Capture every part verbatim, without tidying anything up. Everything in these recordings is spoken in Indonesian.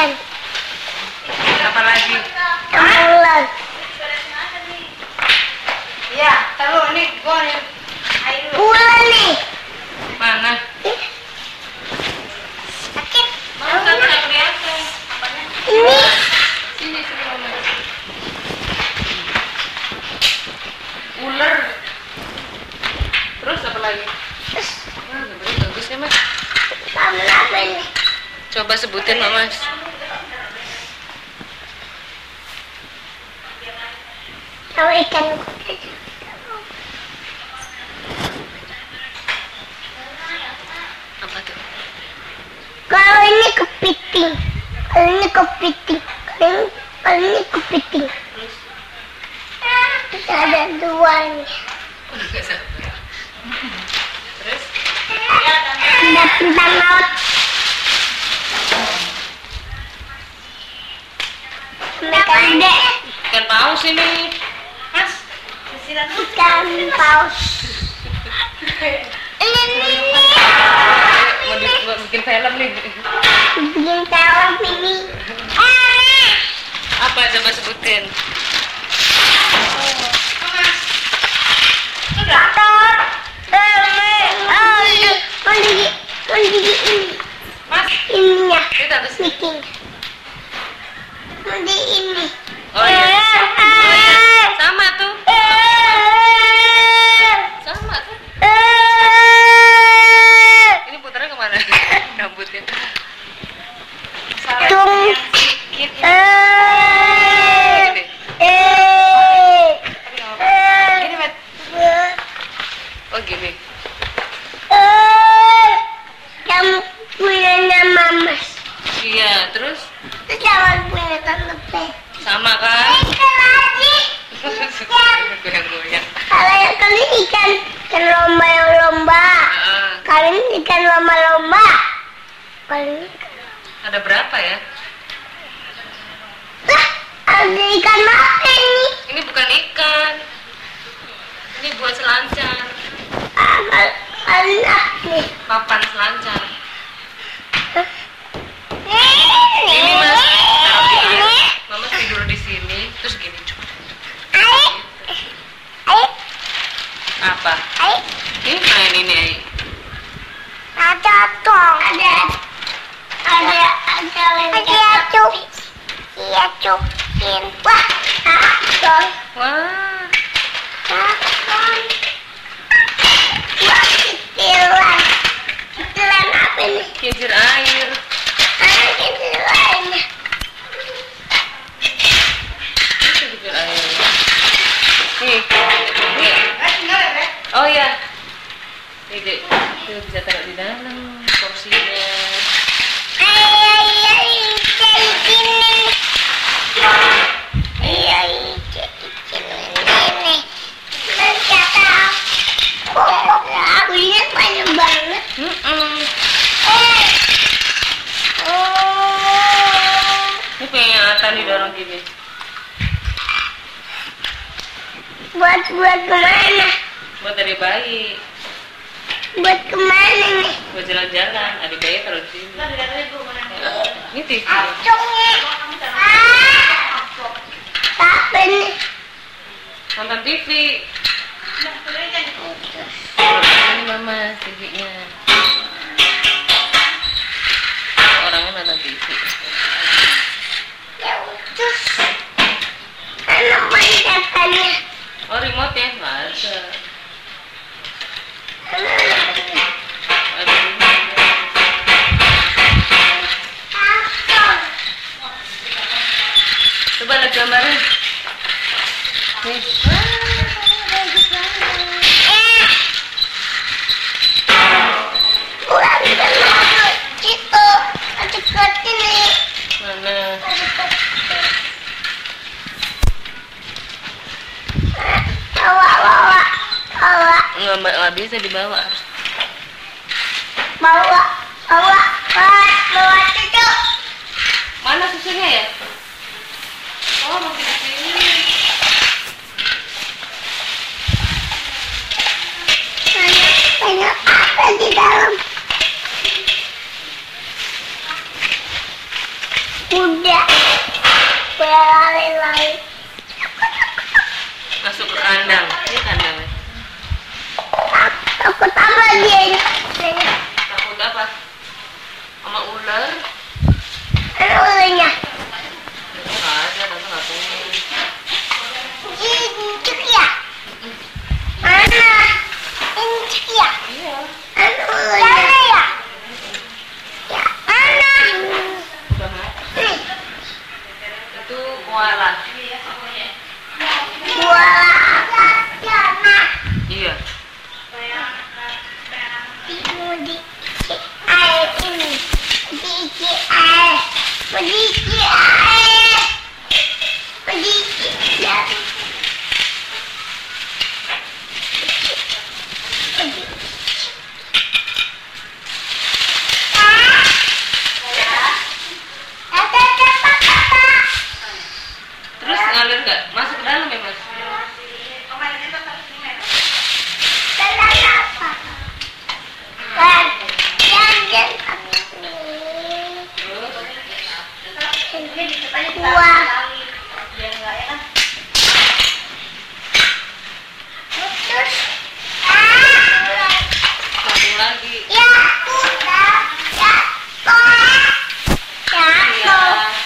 ikan. Apa lagi? Ular. Iya, taruh ini gua nih. Ayo. Ular nih. Mana? Sakit. Mana tak kelihatan? Apanya? Ini. Sini sini mama. Ular. Terus apa lagi? Terus Wah, sebenarnya bagus ya mas. sama apa ini? Coba sebutin mas. Tahu ikan. Apa tuh? Kalau ini kepiting. Kalau ini kepiting. Kalau ini, kalau ini kepiting. Terus? Terus ada dua nih. Udah gak sabar. Terus? Ada bintang laut. Ikan gede. Ikan paus ini. Mas, Ikan paus. Ini ini. mau, di, mau bikin film nih. Bikin film ini. Ah. Apa coba sebutin? Kotor. Oh, mandi, mandi ini. Mas, Ininya. itu harus. Bikin. Mandi ini. Oh iya. Oh, iya. Sama tuh. Sama tuh. Ini putarnya kemana? Rambutnya. Tung. Sedikit. Eh. Gini. Eh. Gini, Mat. Oh gini. Eh. Kamu punyanya Mamas. Iya, terus Terus jangan punya Tante Pe. sama kan? Ikan lagi. Goyang-goyang. Kalau yang kali ikan ikan lomba yang lomba. Ah, Kali ini ikan lomba-lomba. Kali ini ada berapa ya? lah ada ikan apa ini? Ini bukan ikan. Ini buat selancar. Ah, kal- kali ini apa nih? Papan selancar. Ini Ini mas, taruh di air. Mama tidur di sini, terus gini. Cuk. Ayo, ayo, Apa? ayo. Ini main ini, Ai. Ada tong. Ada, ada, ada lagi. Ada cuk. Iya cukin. Wah, tong. Wah, Tong. Wah, kecilan. Kecilan apa nih? kincir air. Ah, kecilan. Itu kincir air. Nih, nih. Oh ya. Nih, Dek. Itu bisa taruh di dalam porsinya. Ay, ay, ay, cari sini. Ay, ay, cari sini. Nenek. Nanti tahu. Oh, aku lihat banyak banget. Mm-mm. Eh. Oh. Ini pengen didorong gini. Buat buat kemana? Buat dari bayi. Buat kemana nih? Buat jalan-jalan. Adik bayi taruh di sini. Ini T V. Acungnya. Ah. Apa nih? Nonton T V. Ini mama T V-nya. Orangnya nonton T V. Ya udah. Anak main katanya. Oh remote ya? Nggak ada. Ada remote. Coba lihat gambarnya. Nih. Kurang kenapa itu deket ini. Mana? Bawa bawa bawa Nggak, nggak bisa dibawa. bawa bawa bawa bawa cucu. Mana susunya ya? Oh masih di sini. Banyak banyak apa di dalam? Takut apa dia? Takut apa? Sama ular? Mana ularnya? Nggak ada, tante nggak punya. Incik ya? Mana? Incik ya? Iya. Mana ularnya ya? Ya, mana? Udah mati. Nih, Itu koala. bola apa? Jana. Iya. Mau di air ini. Di air. Mau di air. Mau di air. Terus ngalir nggak? Masuk ke dalam ya mas? Satu lagi. Iya.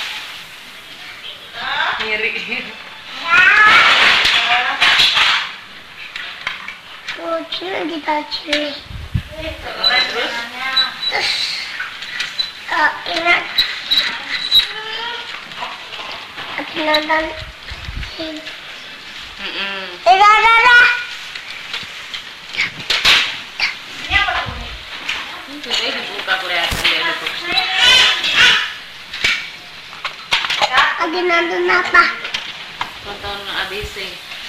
Ngiri. Kita cili. Terus? Terus uh, ingat aku nonton sini. Mm-mm. Eh, dah, dah, dah. Itu dia dibuka kelihatan dia ada boxnya. Lagi nonton apa? Tonton A B C.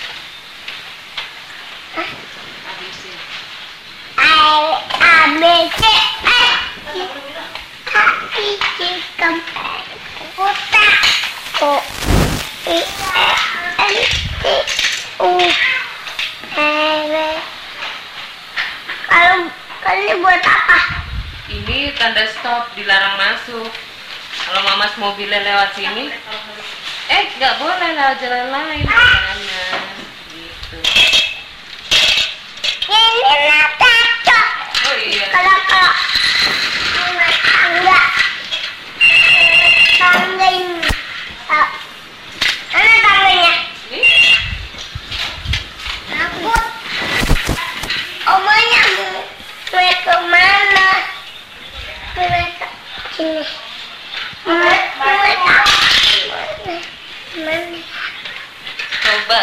Hah? A B C. A A B C eh A I C kembali kota O I N T U R kalau kalau ini buat apa? Ini tanda stop, dilarang masuk. Kalau mamas mobilnya lewat sini, eh nggak boleh lewat jalan lain ke sana. Gitu. Ini nak cocok. Oh iya. Kalau kalau naik tangga, tangga ini, ah, mana tangganya? Ini Takut. Omanya mau mau kemana? Mereka sini. Mereka mereka mana? coba.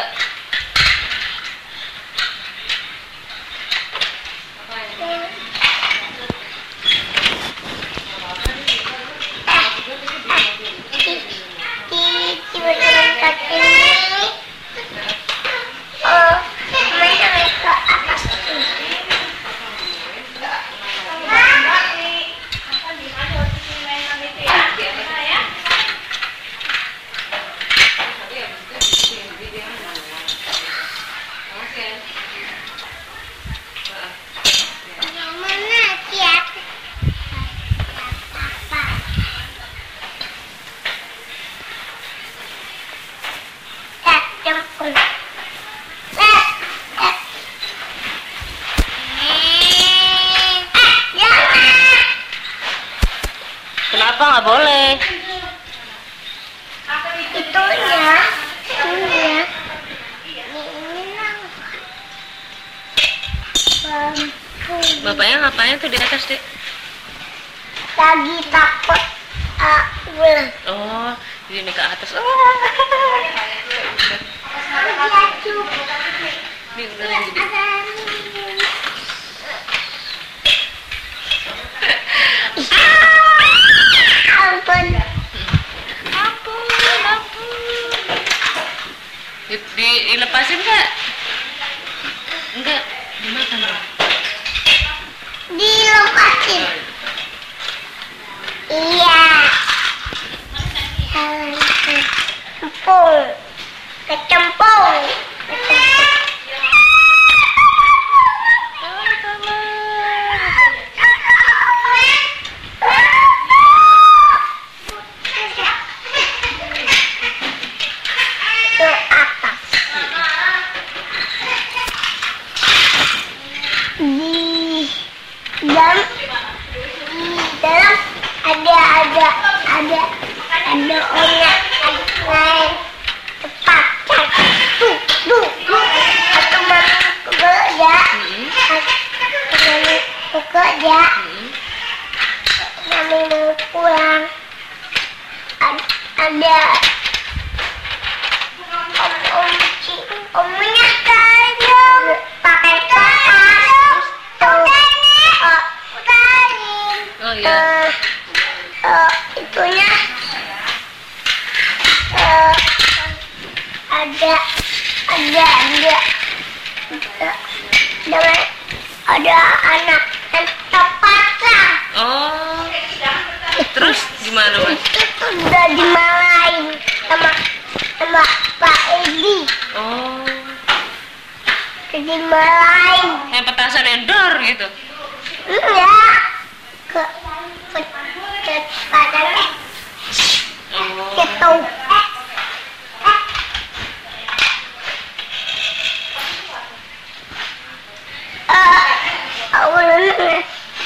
Kenapa nggak boleh? Itunya, itunya. Bapaknya ngapain tuh di atas, Dek? Lagi takut uh, ular. Oh, ini ke atas. Oh. Ini ular yang gede. Ampun. Ampun, ampun. Di, di, dilepasin nggak? Enggak, dimakan dong. Dilepasin. Iya. Kecempung. Kecempung. Ke atas. Di dalam ada ada ada ada orang lain cepat tuh tuh tuh atau mami bekerja mami bekerja mami mau pulang ada om om omnya kayong pakai kaos tuh oh kain Oh iya. uh, uh, itunya uh, ada ada ada ada ada, ada anak yang terpasang. Oh. Terus gimana mas? Itu tuh udah dimarahin sama sama Pak Edi. Oh. Dimarahin. Yang petasan yang dor gitu. Enggak. Ke ke padanya. Oh. Gitu. Eh, awalnya.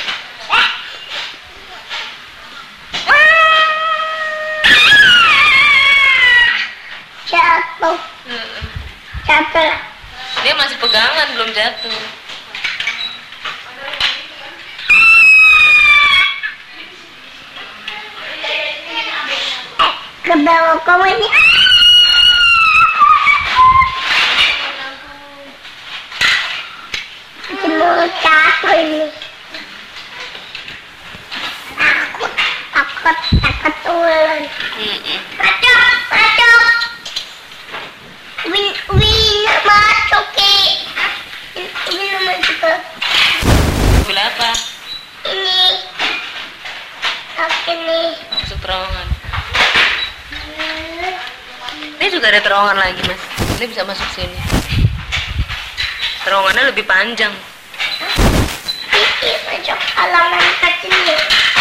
Jatuh, Heeh. jatuh. Dia masih pegangan belum jatuh. Ke bawah kamu ini. Mau jatuh ini. Takut, takut, takut ular. Mm-mm. Masuk, masuk. Win, win, masuk ke. Win, masuk ke. Mobil apa? Ini. Oke nih. Masuk terowongan. Ini juga ada terowongan lagi mas. Ini bisa masuk sini. Terowongannya lebih panjang. Ini masuk halaman ke sini.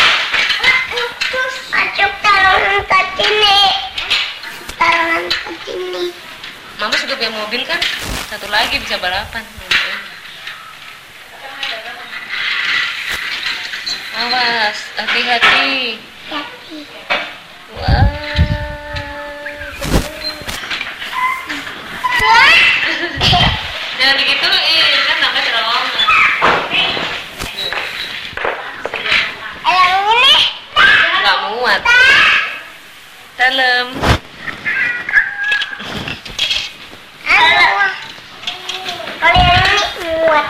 Masuk halaman ke sini. Halaman ke sini. Mama juga punya mobil kan? Satu lagi bisa balapan. Awas, hati-hati. Hati. Wah. Jangan digituin, kan namanya terowongan. Yang ini. Nggak muat. Dalam. Halo. Kalau yang ini muat.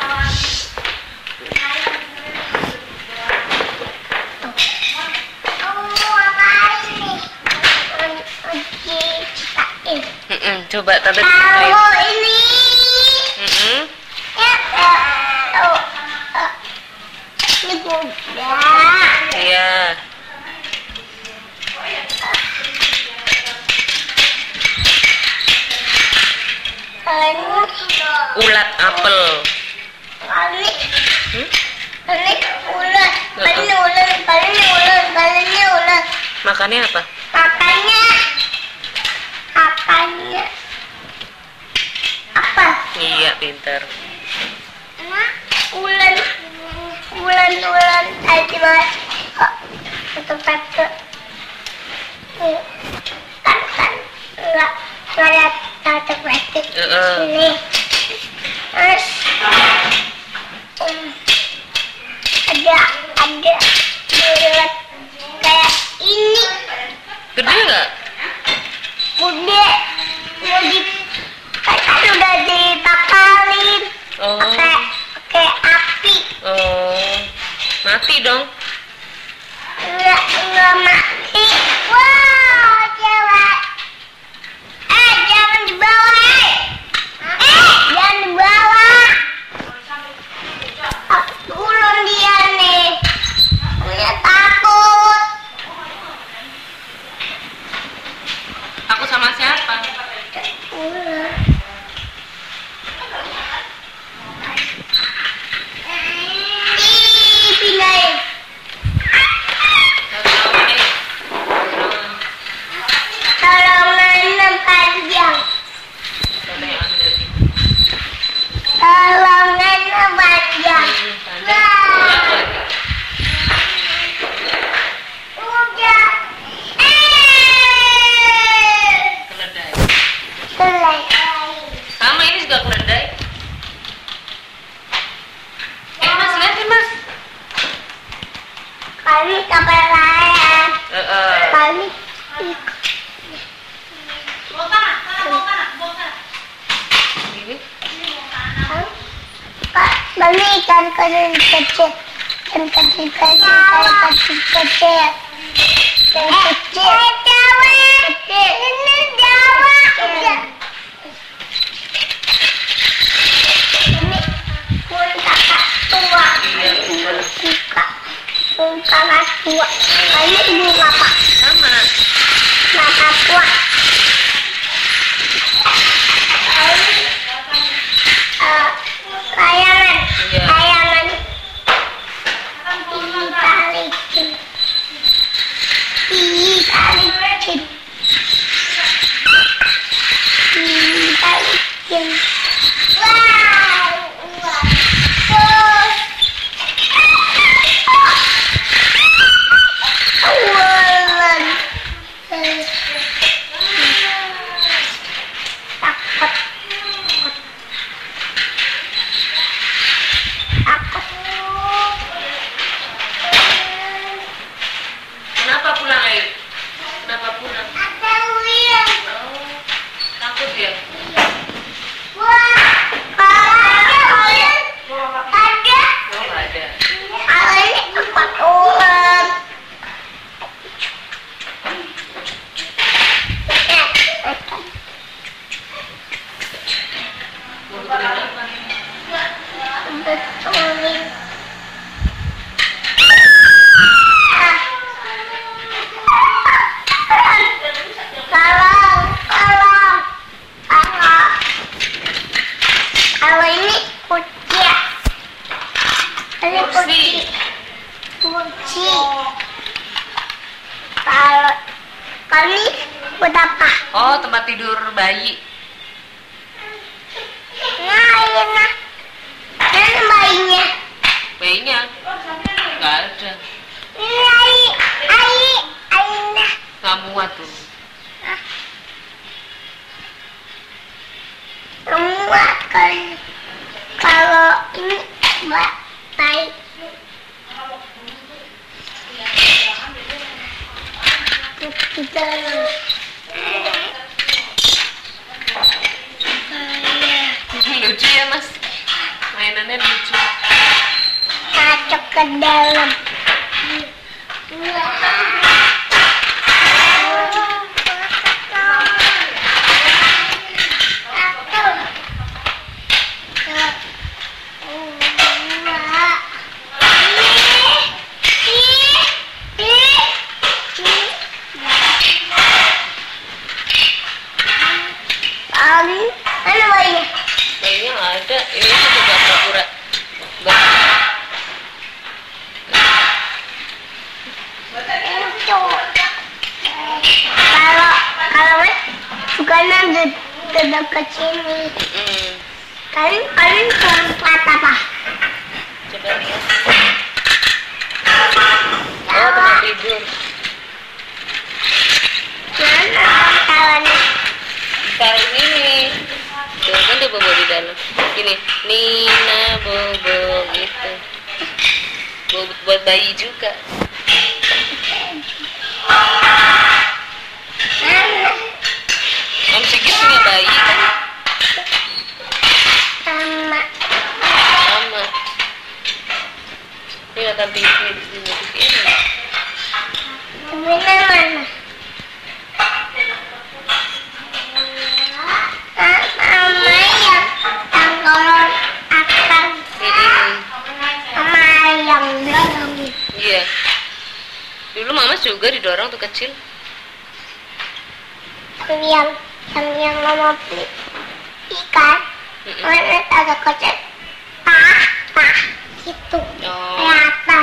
Oh, apa ini? Uji ciptain. Mm-mm, coba tante Kalau ceritain. ini. Mm-mm. Ya, eh, oh, eh, ini kuda. Iya. Kalau ini, Ulat apel. kalau ini, Hmm? kalau ini ular. Kalau ini ular, kalau ini ular, kalau ini ular. Makannya apa? Makannya, makannya apa? Iya, pintar. Ulan, ulan, ulan tadi mas. Oh, satu satu. Kan kan enggak enggak ada satu plastik Heeh. ini. Terus um, ada ada ulat kayak ini. Gede nggak? Bude mau di kan udah dipakalin Oh. pakai pakai api. Oh. Mati dong. Enggak, enggak mati. Wow, cewek. Eh, jangan dibawa, eh. Eh, jangan dibawa. Ah, ulun dia nih. Punya takut. Aku sama siapa? Ular. Ih, pindahin. Tahu-tahu nih. Kami kapal layar. Heeh. Kami Ini kami ikan kecil kecil, ikan kecil kecil, ikan kecil kecil, ikan kecil. Kecil. Ini Jawa. Ini pun kakak tua. iya. Suka pun kakak tua. Ini ibu bapak. Sama. Bapak tua. Eh, layangan, Iya. layangan. Dibalikin, dibalikin, dibalikin. Wow, wow. Awalan. Takut. Takut. Kenapa pulang, Ayu? Kenapa pulang? Ada Will. Oh, takut ya? Wah, ada Will. Ada. Oh, nggak ada. Kalau ini tempat ular. Mau betulin apa? Betulin. Kalau, kalau, kalau, kalau ini kucing. Ini kucing. Kucing. Kalau kami udah apa? Oh, tempat tidur bayi. Nah, ini nah. Mana bayinya? Bayinya? Nggak ada. Ini ayi, ayi, ayi nah. Nggak muat tuh. Semua kan kalau ini ba- baik. Kita Lucu ya, Mas. Mainannya lucu. masuk ke dalam. Mana bayinya? Bayinya nggak ada. Ini sih coba pura-pura. Bah. Kalau kalau mas sukanya di di dekat sini. Mm. Kalian kalian tempat apa? Coba lihat. Oh, tempat tidur. Mana kawannya? Sekarang ini. Tuh kan dia bobo di dalam. Gini, Nina bobo gitu. Bobo buat bayi juga. Mana? Om Sigit punya bayi kan? Sama. Sama. Ini nonton T V di sini. Ini. Mana mana? Sama yang tanggalon akan Ini. sama yang belakang. Iya. Dulu Mama juga didorong tuh kecil. Yang yang yang mama beli ikan. Mm-mm. Mana agak kecil. Pah pah gitu. Oh. Kelihatan.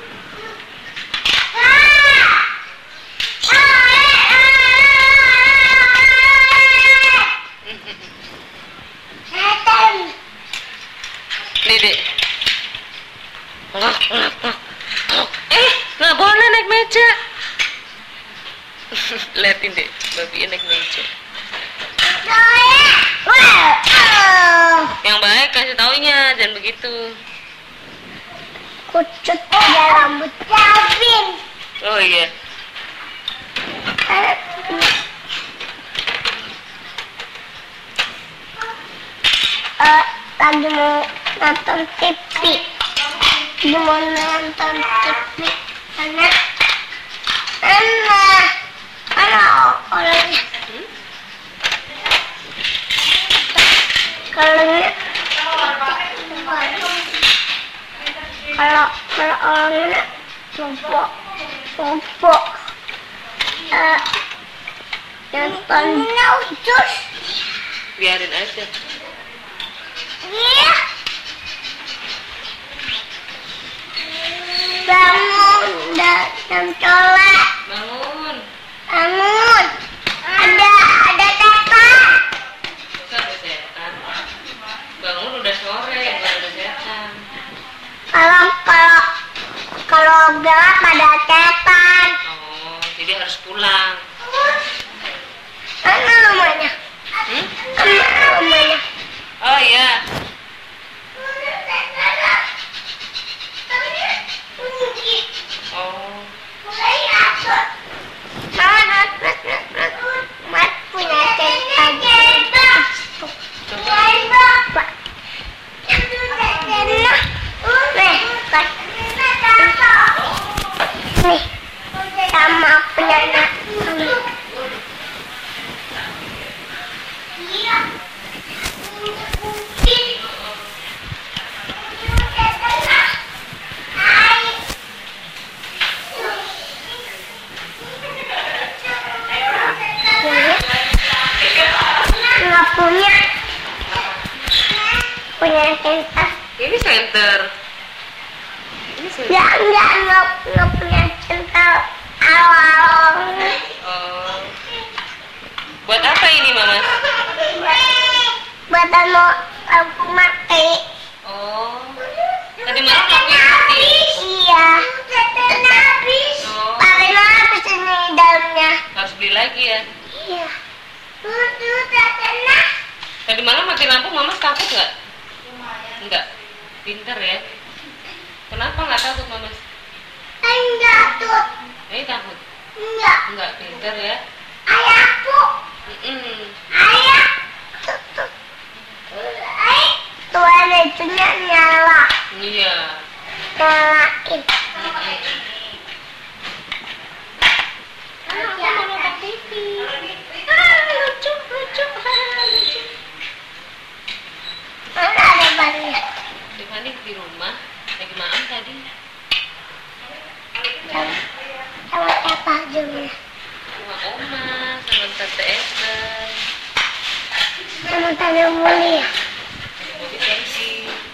Kelihatan. Nih, Dek. Eh, nggak boleh naik meja. Liatin, Dek. Babi naik meja. Wow. Yang baik kasih taunya, jangan begitu. Kucut aja rambut David. iya. Eh, eh, lagi mau nonton T V. Lagi mau nonton T V. Karena Karena Karena orangnya Hmm? Kalau kalau kalau orangnya bobo bobo eh nonton ucus Biarin aja. iya bangun dan jam colek Bangun. bangun ada ada tekan Masa ada setan? Bangun udah sore, bukan ada setan. kalau kalau kalau gelap ada tekan Oh, jadi harus pulang. mana rumahnya Hmm? mana rumahnya Oh iya. Oh, Mat punya cerita coba. Nih, sama penyanyi. Nggak punya punya cerita. Ini center. Ini center. Ya enggak nggak nggak punya cerita awal. Oh. Buat apa ini, Mama? Badan mau aku mati. Oh. Tadi malam lampunya mati. Iya. Habis. Oh. Karena habis ini dalamnya. Harus beli lagi ya. Iya. Sudah tenang. Tadi malam mati lampu, Mama takut nggak? Enggak. Pinter ya. Kenapa nggak takut, Mama? Enggak tuh. Eh takut. Enggak. Enggak pinter ya. Ayahku. Mm-mm. Ayah. Tuh tuh. Eh. Tuh ada itunya nyala. Iya. Nyalain. Mm-mm. Aku mau nonton T V. Ah, lucu, lucu, ah, lucu. Mana ada bannya? Tiffany di rumah lagi maam tadi. Sama, sama siapa juga? Sama Oma, sama Tante Esther, Sama Tante Muli ya? Bobby Kensi.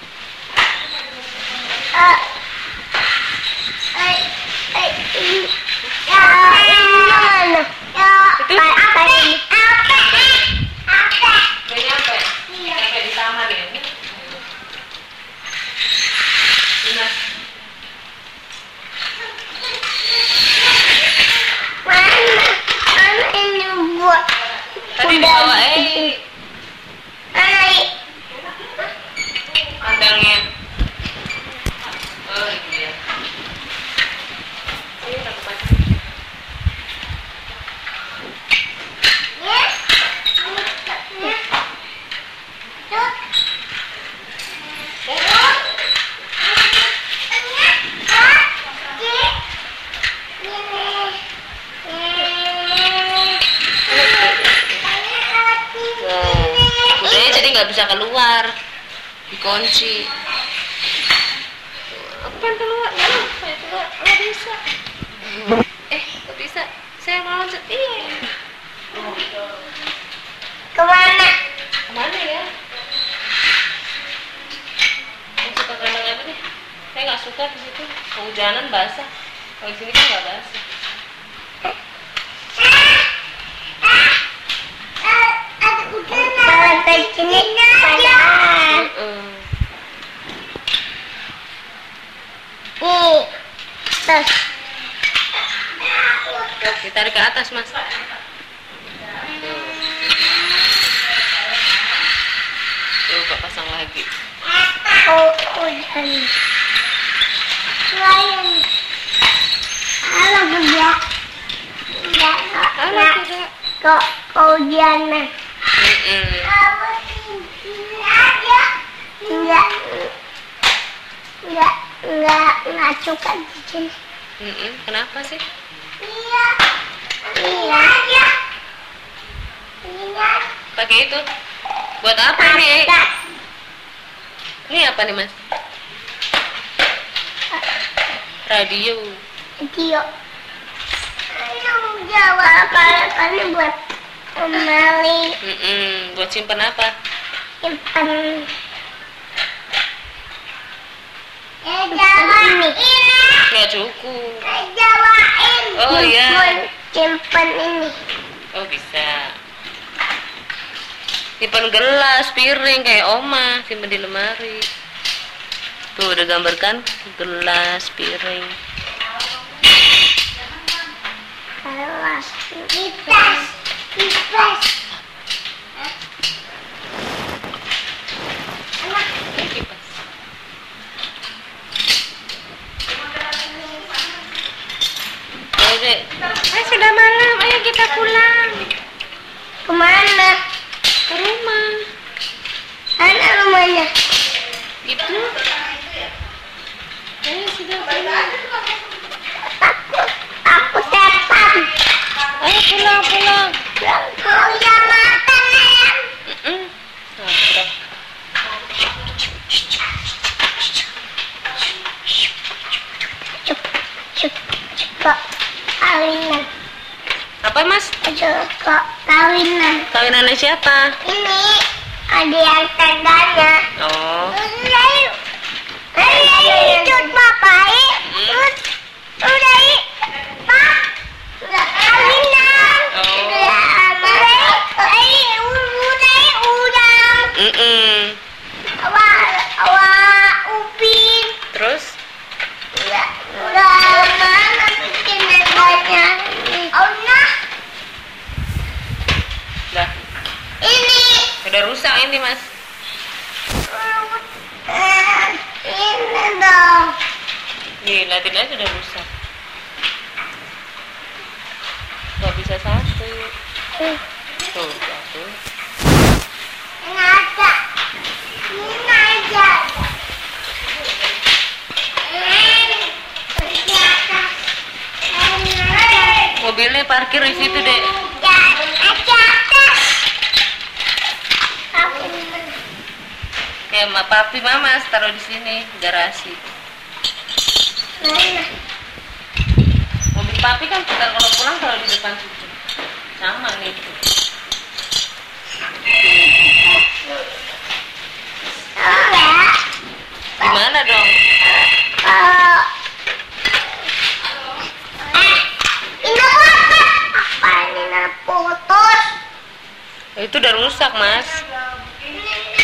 Eh, eh, eh, ini. Ya, ini mana? Ya, apa ini? Apa? Apa? Udah nyampe? Iya. Nyampe di taman ya? Nah, Mana? Mana ini buat? tadi dibawa eh Mana ini? kandangnya. Oh iya. Ini aku pasang. Ya? Ya? Tuh. Budaya jadi nggak bisa keluar, dikunci. Aku pengen keluar, nggak saya keluar, nggak bisa. Eh, nggak bisa. Saya mau sedih. Kemana? Kemana ya? Yang suka kandang apa nih? Saya nggak suka di situ. Kehujanan basah. Kalau di sini kan nggak basah. Kalau ke sini padahal. Heeh. Nih. Terus. Ditarik ke atas, Mas. Coba pasang lagi. Oh, udah. Lain. Halo, berdua. kehujanan. Mm-mm. Kamu tidur aja. Enggak, enggak, enggak, enggak suka di sini. Mm-mm. Kenapa sih? Iya, iya aja. Ini aja. Pakai itu. Buat apa ini? Ini apa nih, Mas? Radio. Tio. Ayo jawab apa ini buat kembali. Mm-mm. Buat simpen apa? Simpan. Eh, jawain. Nggak cukup. Eh, jawain. Oh, iya. Simpan ini. Oh, bisa. Simpan gelas, piring kayak oma, simpan di lemari. Tuh udah gambarkan gelas, piring. Kelas. Kipas. Kipas. Kipas. Ayo dek. Eh sudah malam, ayo kita pulang. Kemana? Ke rumah. Mana rumahnya? Itu. Ayo sudah pulang. Takut. Aku setan. Ayo pulang pulang. Mau yang makan ayam. Mm-mm. Nah, udah. Cuk, cuk, kok kawinan. Apa Mas? Aduh, kok kawinan. Kawinannya siapa? Ini ada yang tandanya. Oh. Ayo, ayo, ayo, ikut papa, ayo. Ikut. Udah, ayo. Pak, udah kawinan. Oh. Udah, ayo, udah, udah. Mm-mm. Awak, awak, Upin. Terus? Udah, udah mana bikin tandanya? Oh, nah. Dah. Ini. Udah rusak ini Mas. Eh, ini dong. Nih, liatin aja udah rusak. Gak bisa satu. Tuh, satu. Ini aja. Ini aja. Di atas. Ini aja. Mobilnya parkir di situ deh. Ya, aja atas. Aku Ya, ma papi mama taruh di sini garasi. mana? Mobil papi kan kita kalau pulang kalau di depan situ. Sama nih. Enggak. Gimana dong? Kalau eh, ini apa? Apa ini nak putus? Itu udah rusak Mas. Ini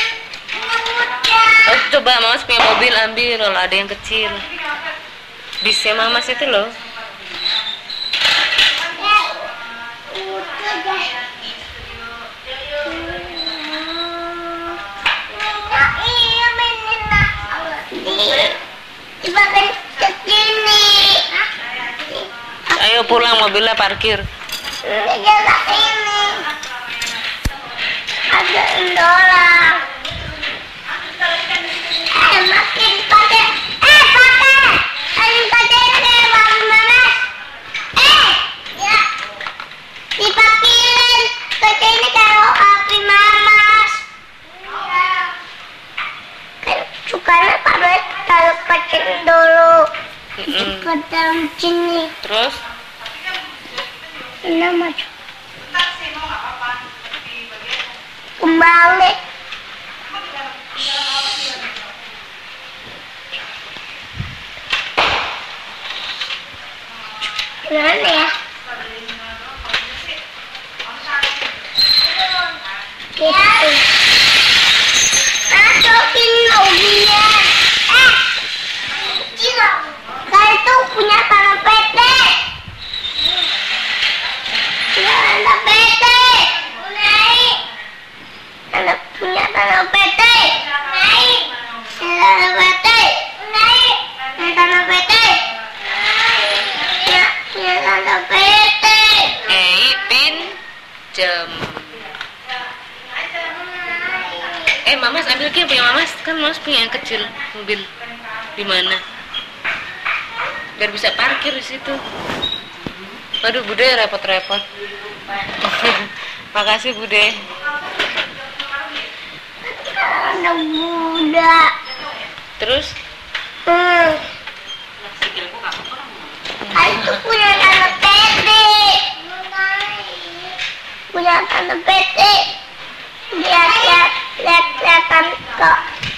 udah. Oh, coba Mas punya mobil ambil kalau ada yang kecil. Bisnya Mamas itu loh. Ayo pulang mobilnya parkir. Ada endolang. Eh, makin pakai. Eh, pakai. Ayo pakai deh, Bang Mamas. Eh, ya. Dipakirin. Pakai ini kalau api Mamas. Kan sukanya pada taruh kecil dulu. Mm-mm. Ke dalam sini. Terus? Ini masuk. Kembali. Gimana ya? Gitu. Masukin mobilnya. Eh, kecil. Saya tuh punya tanah P T. Tanah P T. Naik. Anak punya tanah P T. Naik. Tanah P T. Naik. Tanah P T. Punya punya tanah P T. Eh, pinjam. Eh, Mamas ambil Ki, punya Mamas. Kan Mamas punya yang kecil mobil. Di mana? Biar bisa parkir di situ. Waduh, Bude repot-repot. Makasih, Bude. Ada Buddha. Terus? Hmm. Ah, itu punya tante Peti. Punya tante Peti. Lihat, lihat, lihat, lihatan kok.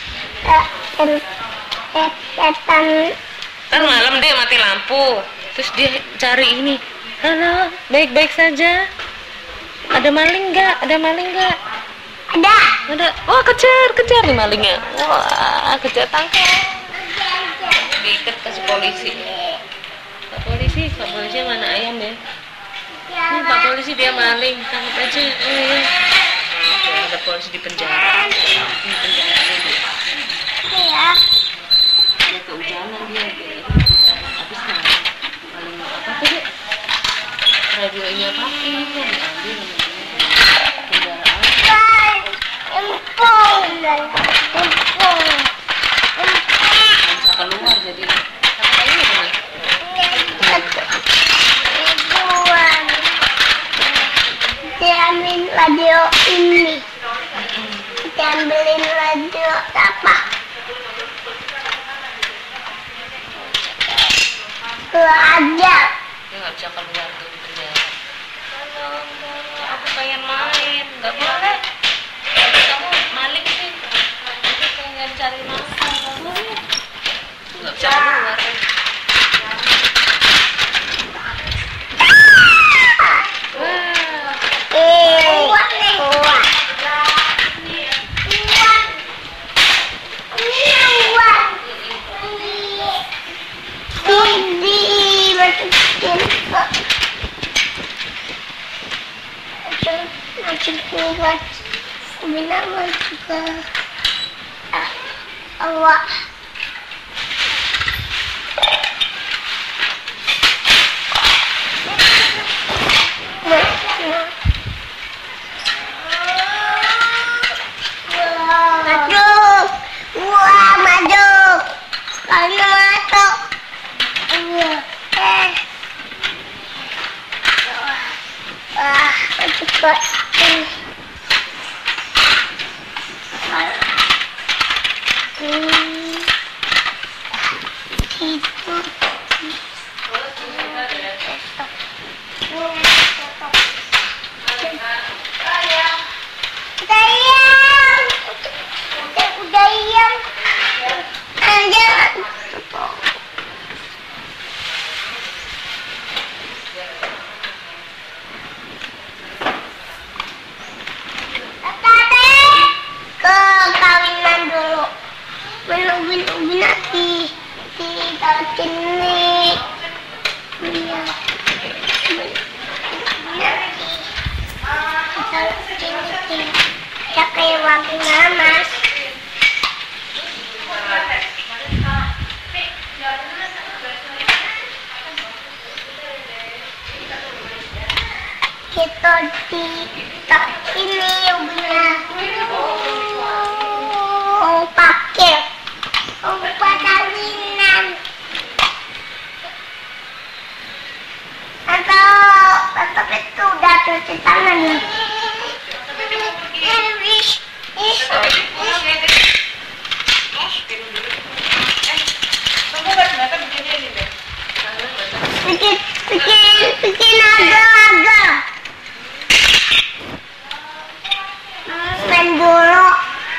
Lihat, lihatan. Kan malam dia mati lampu. Terus dia cari ini. Halo, baik-baik saja. Ada maling nggak? Ada maling nggak? Ada. Ada. Wah, kejar, kejar nih malingnya. Wah, kejar, tangkap. Diikat kasih polisi. Pak polisi, Pak polisi mana ayam ya? Ini Pak polisi dia maling, tangkap aja. Oh iya. Oke, ada polisi di penjara. Di penjara ini. Iya. Ada kehujanan dia. Habis maling. Maling apa tuh, Dek? Radionya papi kan diambil sama dia. Penjara. Empung. Empung. Bisa keluar jadi. Apa ini benar? Ribuan. Diambil radio ini. Diambilin radio apa? Belajar. Dia nggak bisa keluar tuh di penjara. Halo, aku pengen main. Nggak boleh. Tapi kamu maling sih. Aku pengen cari nafkah. Nggak boleh. Nggak bisa keluar. Bilang juga awak masuk, wah masuk, karena masuk, eh, wah masuk kok. Hmm. Itu. Dayang. Udah yang. Jangan. Ke kawinan dulu. Belum-belum nanti di tahun ini. Iya. Nanti. Tahun ini. Ya kayak waktu Mamas. Kita di tahun ini punya. Oh, pakai. Oh, kawinan. Atau atau itu udah cuci tangan. Bikin, bikin, bikin agak-agak. Main dulu.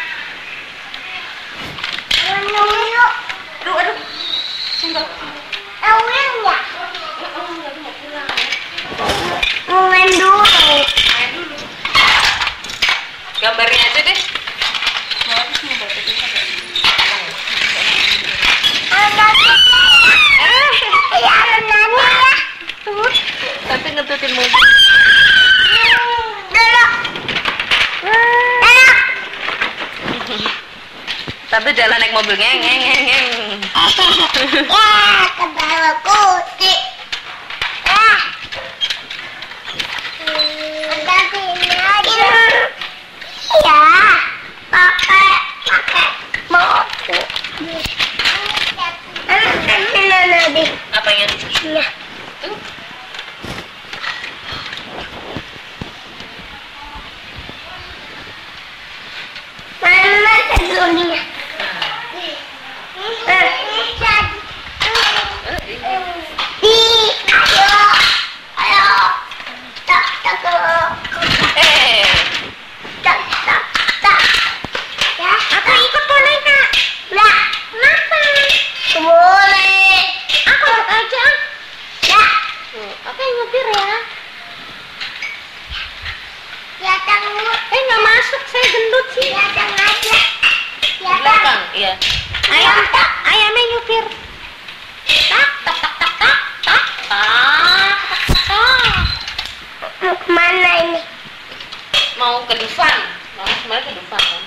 Main dulu. Aduh, aduh. Senggol. Awin nggak? Mau main dulu. Main dulu. Gambarnya aja deh. Tapi ngetutin mobil. Tapi jalan naik mobil ngeng ngeng ngeng ngeng. Ya, kepala kucing. Ah. Ada sini lagi. Ya, pakai Kakak nyupir ya. Ya tangguh. Eh nggak masuk, saya gendut sih. Ya tang aja. Di Ya tang. belakang, iya. Ayam, ayamnya nyupir. Tak, tak, tak, tak, tak, tak, tak, tak. Mau kemana ini? Mau ke Dufan. Mau kemarin ke Dufan kan?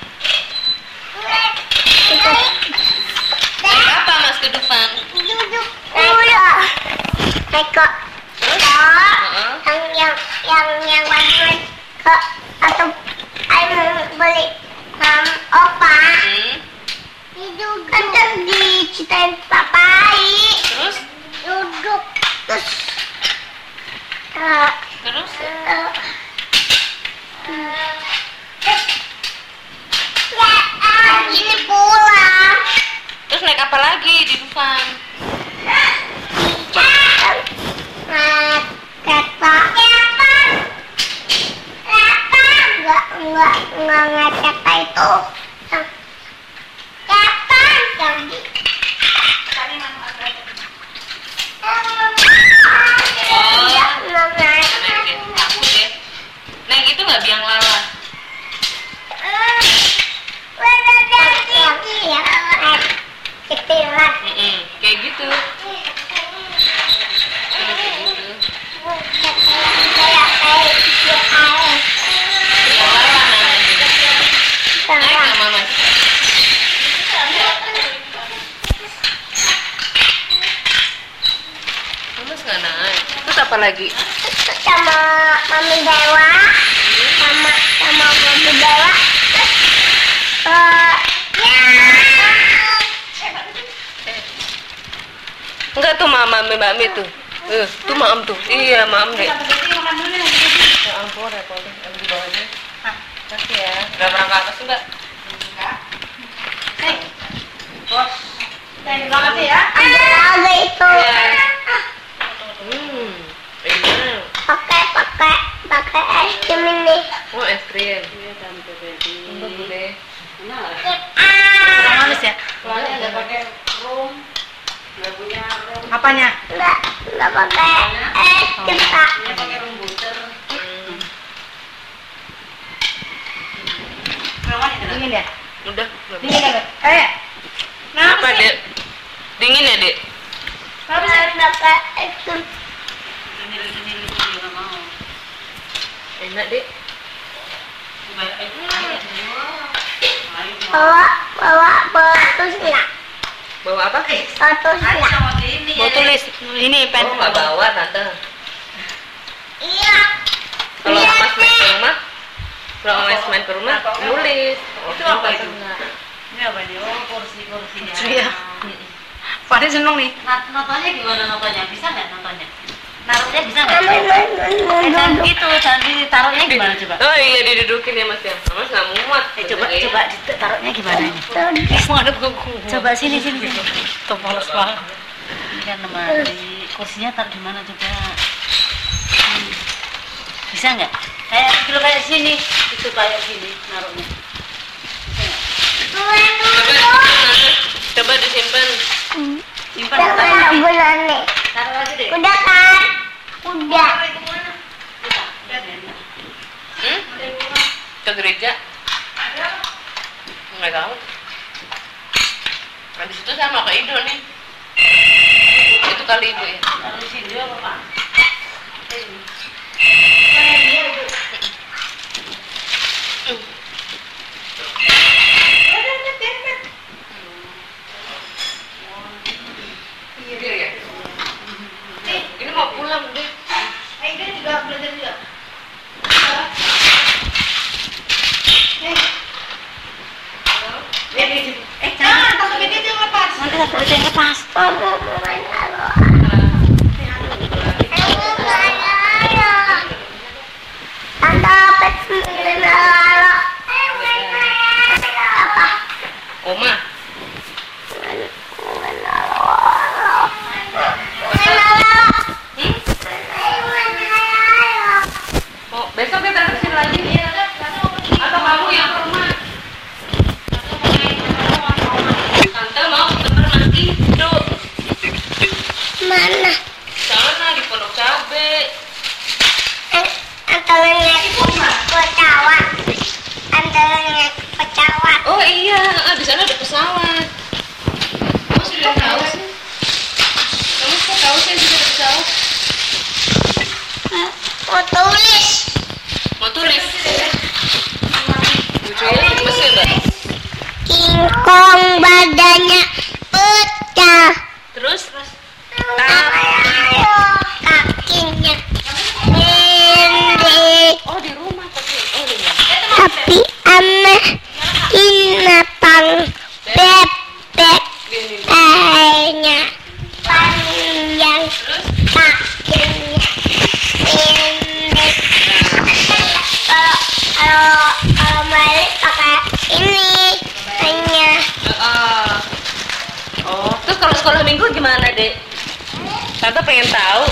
Naik apa Mas ke Dufan? Duduk. Udah. Naik kok. Terus? Kok. Heeh. Yang yang yang yang bantuan ke atau ayo mau beli um, opa. Hmm. Duduk. Kan diceritain papai. Terus? Duduk. Terus. Uh, Terus? uh, Ya, ah, ini pulang. Terus naik apa lagi di Dufan? Naik kereta. Enggak, enggak, enggak naik kereta itu. Kereta yang di. Enggak, enggak naik. Naik deh, takut deh. Naik itu nggak biang lala? Ketilan. Mm-mm, kayak gitu. Kayak gitu. Biang lala namanya. Naik nggak Mama? Mas nggak naik. Terus apa lagi? Sama Mami Dewa, sama sama Mami Dewa. Eh, Enggak tuh Mama, Mbak Mi tuh. Eh, tuh Mam tuh. Iya, Mam deh. Ya ampun, repot deh. Yang di bawahnya. Kasih ya. Udah pernah ke atas enggak? Bos, terima kasih ya. ada lagi itu. Iya. Hmm, enak. Pakai pakai pakai es krim ini. Oh, es krim. Enggak boleh. Kurang manis ya? Soalnya ada pakai rum. Nggak punya rum. Apanya? Enggak enggak pakai es krim Pak. Dia pakai rum butter. Hmm. Dingin ya? Udah. Dingin ya? Eh, Apa, Dek? Dingin ya, Dek? Enggak pakai es krim. Enak, Dek. Bawa bawa botol silang. Bawa apa? Botol silang. Mau tulis ini pen. Oh, nggak bawa, Tante. Iya. Kalau Iya, Mas main ke Nek. rumah, kalau Mas main ke rumah, nulis. Itu apa itu? Ini apa nih? Oh, kursi-kursinya. Iya. Fahri seneng nih. Nontonnya gimana nontonnya? Bisa nggak nontonnya? Naruhnya bisa nggak? Mami mau Eh, jangan duduk. gitu, jangan ditaruhnya gimana coba? Oh iya, didudukin ya Mas ya. Mas nggak muat. Eh, coba sebenarnya. coba ditaruhnya gimana ini? Ada kuku. Coba sini sini sini. Tuh polos banget. Ini kan lemari. Kursinya taruh di mana coba? Hmm. Bisa nggak? Kayak dulu kayak sini, itu kayak sini naruhnya. Bisa nggak? Coba, coba disimpan. Simpan Jangan taruh ada lagi. gunanya. Taruh lagi deh. Udah kan? Udah. Hmm? Ke gereja? Nggak tahu. Habis itu sama ke Ido nih. Itu kali Ibu ya. Taruh di sini apa Pak? Iya ya. Ini mau pulang deh. Aida juga belajar juga. Eh, jangan, takut dia yang lepas. Nanti satu itu yang lepas. Mama mau main taruhan. kakinya pendek. Kalau kalau kalau balik pakai ini hanya. Uh, oh, terus kalau sekolah minggu gimana, Dek? Tante pengen tahu.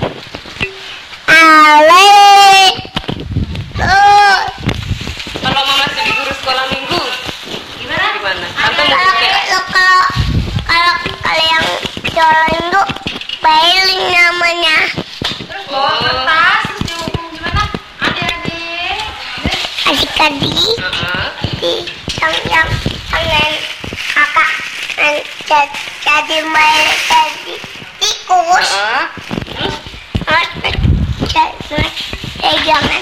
Ale. Tuh. Kalau mama jadi guru sekolah minggu, gimana? Gimana? Tante mau Kalau kayak kalau kalau kalau yang sekolah minggu bailing namanya. Terus bawa kertas, terus dihukum gimana? Adik-adik. Adik-adik uh-uh. di yang yang pengen kakak dan jad- jadi balik jadi tikus. Uh-uh. Terus? Mas mas pegangan.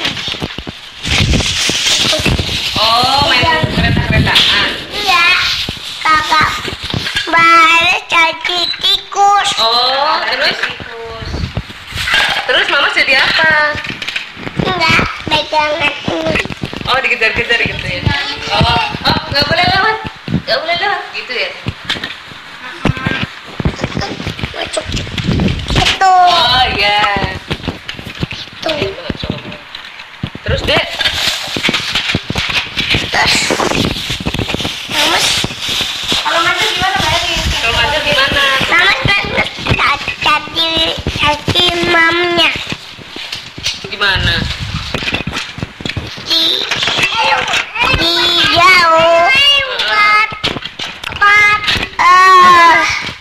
Oh, main kereta-keretaan. Iya, kakak balik jadi tikus. Oh, terus? Terus mama jadi apa? Enggak pegangan ini. Oh, dikejar-kejar gitu ya? Oh, oh, nggak boleh lewat, nggak boleh lewat gitu ya? Masuk itu. Oh iya. Tuh. Terus Dek? Terus Mas Kalau macet gimana bayarin? Kalau macet gimana? Mama kan jadi jadi mamnya Gimana? di di jauh empat empat eh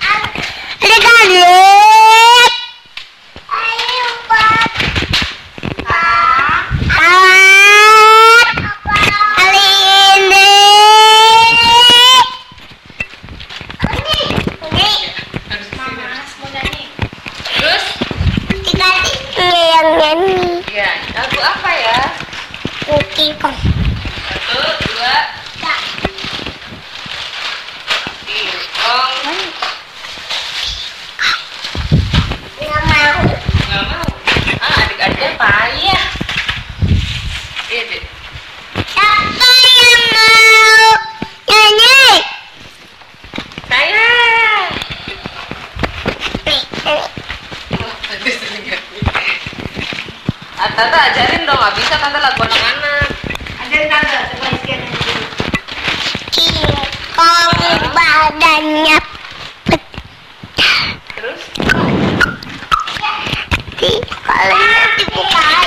lihat ayo empat empat kali ini ini Mas mau nyanyi. Terus? tiga tiga yang nyanyi Iya, lagu apa ya? King Kong. Satu, dua, King Kong. Nggak mau. Nggak mau. Ah, adik-adiknya payah. Iya, Dek. Siapa yang mau nyanyi? Saya. Nih, nih. Ah, Tante ajarin dong, nggak bisa Tante lagu anak-anak. Ajarin tante, coba isikan yang dulu. King Kong badannya Terus? di kalau dibuka